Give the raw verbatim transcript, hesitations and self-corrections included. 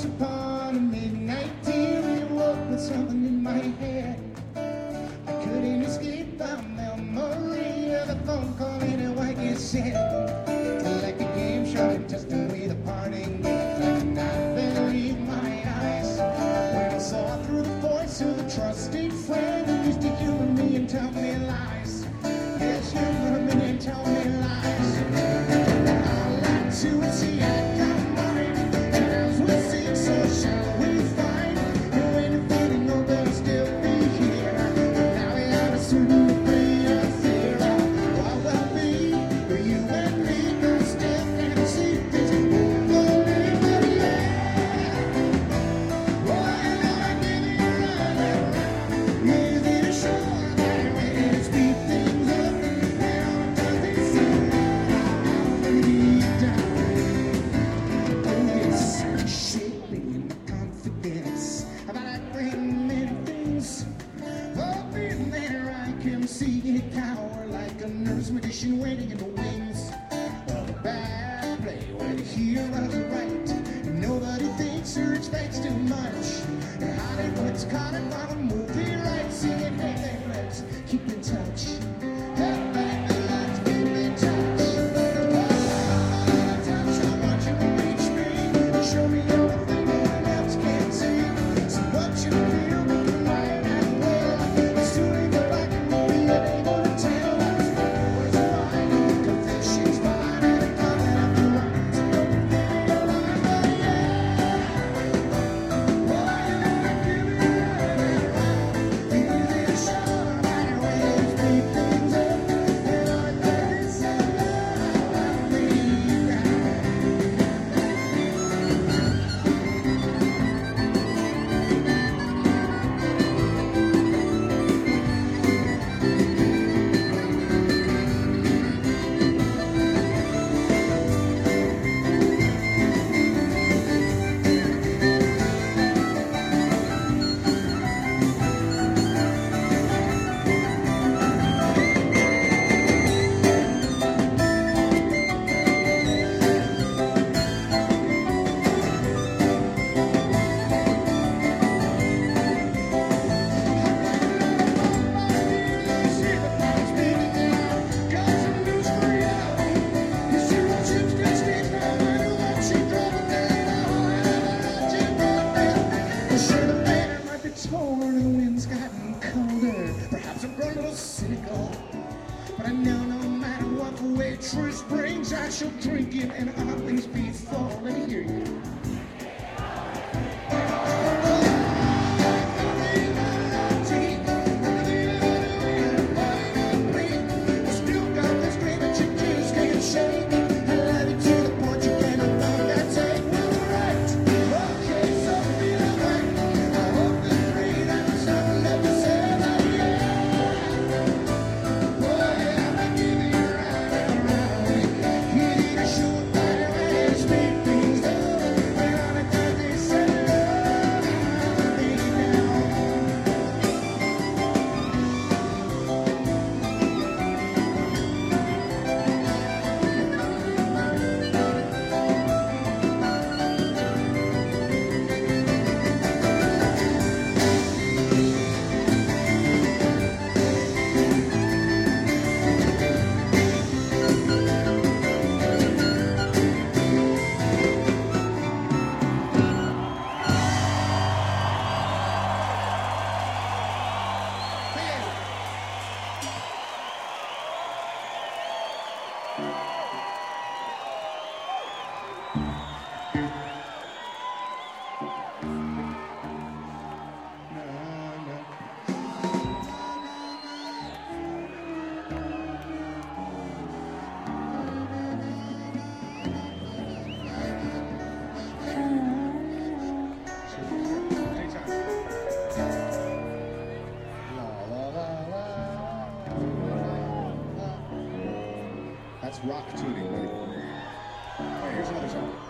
Once upon a midnight dear, we woke with something in my head. I couldn't escape the memory of a phone call and a white it said. Like a game show, testing me the parting. I could not believe my eyes when I saw through the voice of a trusted friend who used to humor me and tell me lies. Yes, humor me and tell me lies. I like to see I got mine, and as we sing, so shall we find. And when you're feeling old, they'll still be here. And now we have a certain degree of fear. What will be for you and me? I still can't see things unfolding, but yeah. Oh, I know I give you right. Is it a show that when it speed things up? Well, does it sound deep down? Oh, yes, shaping in my confidence about I bring many things. Oh, being there, I can see it cower like a nervous magician waiting in the wings of a bad play where the hero's right. Nobody thinks or expects too much. And Hollywood's caught it on a movie right, singing, hey, hey, let's keep in touch. Hey, baby, let's keep in touch. Oh, touch how much you can reach me. Show me everything no one else can see. So what you feel, right and well. It's too late to back and be able to tell. Where's the line? Cause this shit's fine and it's coming up the line. So don't feel like, but yeah. Oh, I wanna give it right. Easy to show right away. Speed things up. And I think it's a love me right. Perhaps I'm growing a little cynical, but I know no matter what the waitress brings, I shall drink it and always be full. Let me hear you. Still got this dream that you just can't shake. I love you to the point you can't afford that take. Well, right, okay, so feel right. I hope this dream has something left to say about you. Oh yeah, I'm gonna give you right around. You need to show right away, speed things up. When all the time they say love me now. That's rock tuning, buddy. All right, here's another song.